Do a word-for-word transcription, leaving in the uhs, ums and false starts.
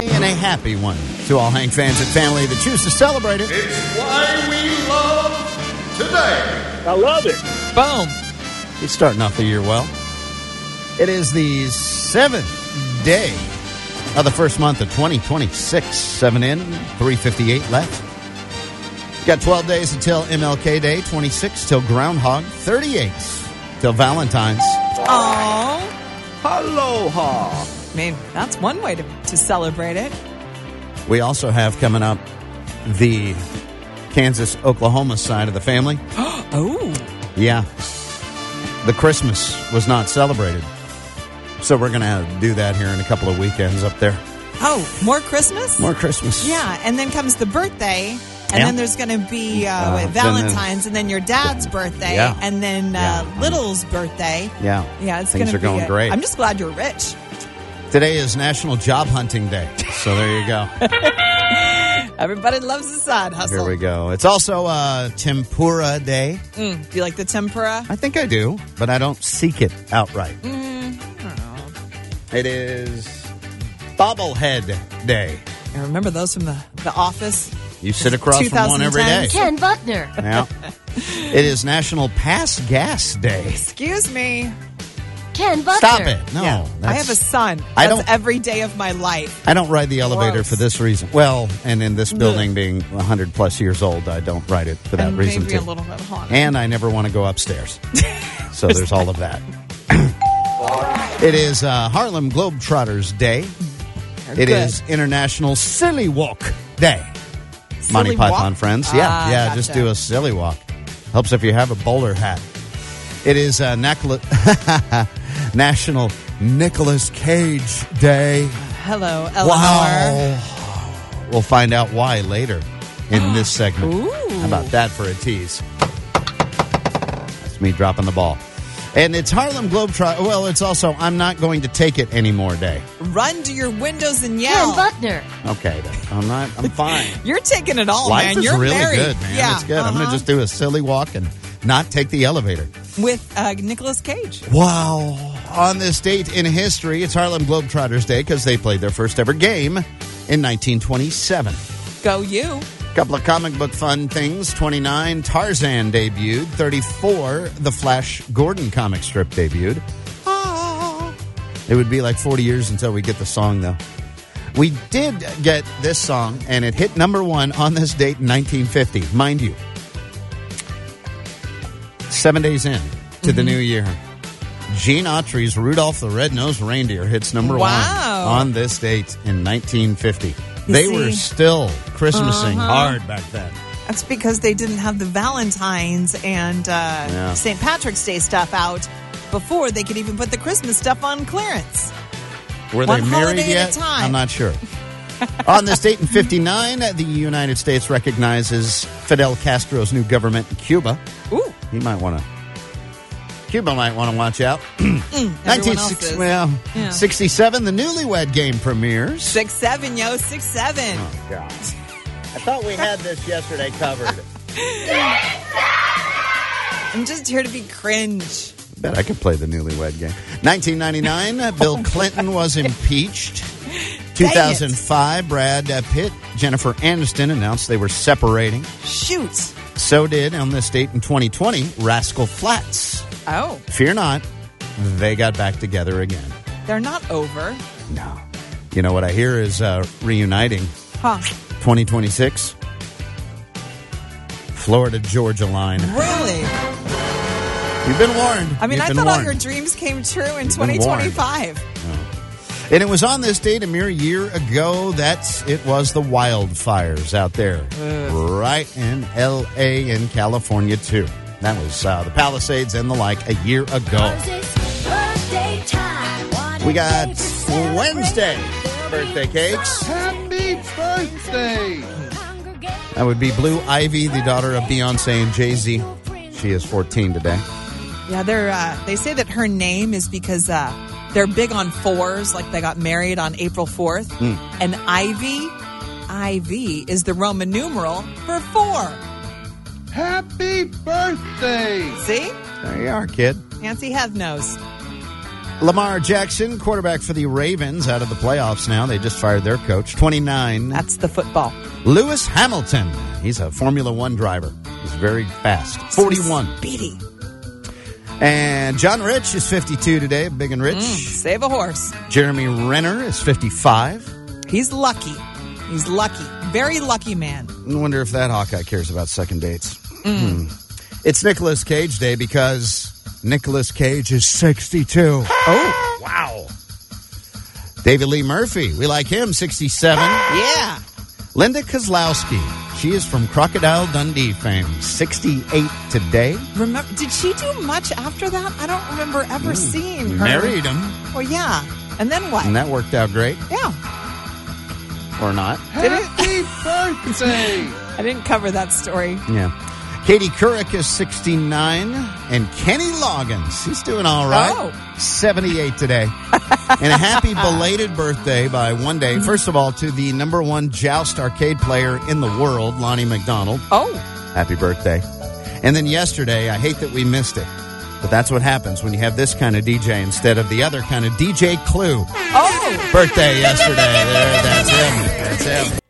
and a happy one to all Hank fans and family that choose to celebrate it. It's why we love today. I love it. Boom. He's starting off the year well. It is the seventh day of the first month of twenty twenty-six. Seven in, three fifty-eight left. Got twelve days until M L K Day, twenty-six till Groundhog, thirty-eight till Valentine's. Oh, Aloha. I mean, that's one way to, to celebrate it. We also have coming up the Kansas-Oklahoma side of the family. Oh. Yeah. The Christmas was not celebrated. So we're going to do that here in a couple of weekends up there. Oh, more Christmas? More Christmas. Yeah, and then comes the birthday, and Yeah. then there's going to be uh, Uh, Valentine's, and then your dad's birthday, Yeah. and then uh, Yeah. Little's birthday. Yeah. Yeah, it's Things going to are be going a- great. I'm just glad you're rich. Today is National Job Hunting Day. So there you go. Everybody loves the side hustle. Here we go. It's also uh, Tempura Day. Mm, do you like the tempura? I think I do, but I don't seek it outright. Mm, I don't know. It is Bobblehead Day. I remember those from the, the office. You sit across from one every day. Ken Buckner. Yeah. It is National Pass Gas Day. Excuse me. Ken Buckner. Stop it. No. Yeah. I that's- have a son. That's I don't- every day of my life. I don't ride the elevator Gross. for this reason. Well, and in this building being one hundred plus years old, I don't ride it for that and reason maybe too. a little bit haunted. And I never want to go upstairs. So there's all of that. It is uh, Harlem Globetrotters Day. It Good. is International Silly Walk Day. Monty Silly Python walk? friends. Yeah, Ah, yeah, gotcha. just do a silly walk. Helps if you have a bowler hat. It is uh, Nacla- National Nicolas Cage Day. Hello, Eleanor. Wow. We'll find out why later in this segment. Ooh. How about that for a tease? That's me dropping the ball. And it's Harlem Globetrotter. Well, it's also I'm Not Going to Take It Anymore Day. Run to your windows and Ken yell. Buckner. Okay, then. I'm not. I'm fine. You're taking it all, Life man. is You're really married. good, man. Yeah, It's good. I'm going uh-huh. to just do a silly walk and not take the elevator. with uh, Nicolas Cage. Wow. On this date in history, it's Harlem Globetrotters Day because they played their first ever game in nineteen twenty-seven. Go you. Couple of comic book fun things. twenty-nine, Tarzan debuted. thirty-four, the Flash Gordon comic strip debuted. Ah. It would be like forty years until we get the song, though. We did get this song, and it hit number one on this date in nineteen fifty. Mind you, seven days in to Mm-hmm. the new year. Gene Autry's Rudolph the Red-Nosed Reindeer hits number Wow. one on this date in nineteen fifty. You They see? were still Christmasing Uh-huh. hard back then. That's because they didn't have the Valentine's and uh, Yeah. Saint Patrick's Day stuff out before they could even put the Christmas stuff on clearance. Were One they married holiday at a yet? time. I'm not sure. On this date in fifty-nine, the United States recognizes Fidel Castro's new government in Cuba. Ooh, He might want to. Cuba might want to watch out. everyone else is. Well, Yeah. sixty-seven, the Newlywed Game premieres. Six seven, yo, six seven. Oh, God. I thought we had this yesterday covered. I'm just here to be cringe. Bet I could play the Newlywed Game. nineteen ninety-nine, Bill Clinton was impeached. two thousand five, Brad Pitt, Jennifer Aniston announced they were separating. Shoot. So did, on this date in twenty twenty, Rascal Flatts. Oh, Fear not, they got back together again. they're not over. No. You know what I hear is uh, reuniting Huh. twenty twenty-six. Florida-Georgia line. Really? You've been warned. I mean, You've I been thought all warned. your dreams came true in You've been twenty twenty-five. And it was on this date a mere year ago that it was the wildfires out there. Right in L A and California, too. That was uh, the Palisades and the like a year ago. We got Wednesday birthday cakes. Happy birthday! That would be Blue Ivy, the daughter of Beyonce and Jay-Z. She is fourteen today. Yeah, they're. Uh, they say that her name is because uh, they're big on fours, like they got married on April fourth. Mm. And Ivy, Ivy is the Roman numeral for four. Happy birthday! See? There you are, kid. Nancy Heath knows. Lamar Jackson, quarterback for the Ravens, out of the playoffs now. They just fired their coach. twenty-nine. That's the football. Lewis Hamilton. He's a Formula One driver. He's very fast. forty-one. So speedy. And John Rich is fifty-two today, big and rich. Mm, save a horse. Jeremy Renner is fifty-five. He's lucky. He's lucky. Very lucky man. I wonder if that Hawkeye cares about second dates. Mm. Hmm. It's Nicolas Cage Day because Nicolas Cage is sixty-two. Oh. Wow. David Lee Murphy. We like him, sixty-seven. Yeah. Linda Kozlowski. She is from Crocodile Dundee fame. sixty-eight today. Remember, did she do much after that? I don't remember ever mm. seeing her. Married him. Well, yeah. And then what? And that worked out great. Yeah. Or not. Did it? Happy birthday! I didn't cover that story. Yeah. Katie Couric is sixty-nine. And Kenny Loggins, he's doing all right. Oh. seventy-eight today. And a happy belated birthday by one day. First of all, to the number one Joust arcade player in the world, Lonnie McDonald. Oh. Happy birthday. And then yesterday, I hate that we missed it, but that's what happens when you have this kind of D J instead of the other kind of D J Clue. Oh. Birthday yesterday. There, that's him. That's him.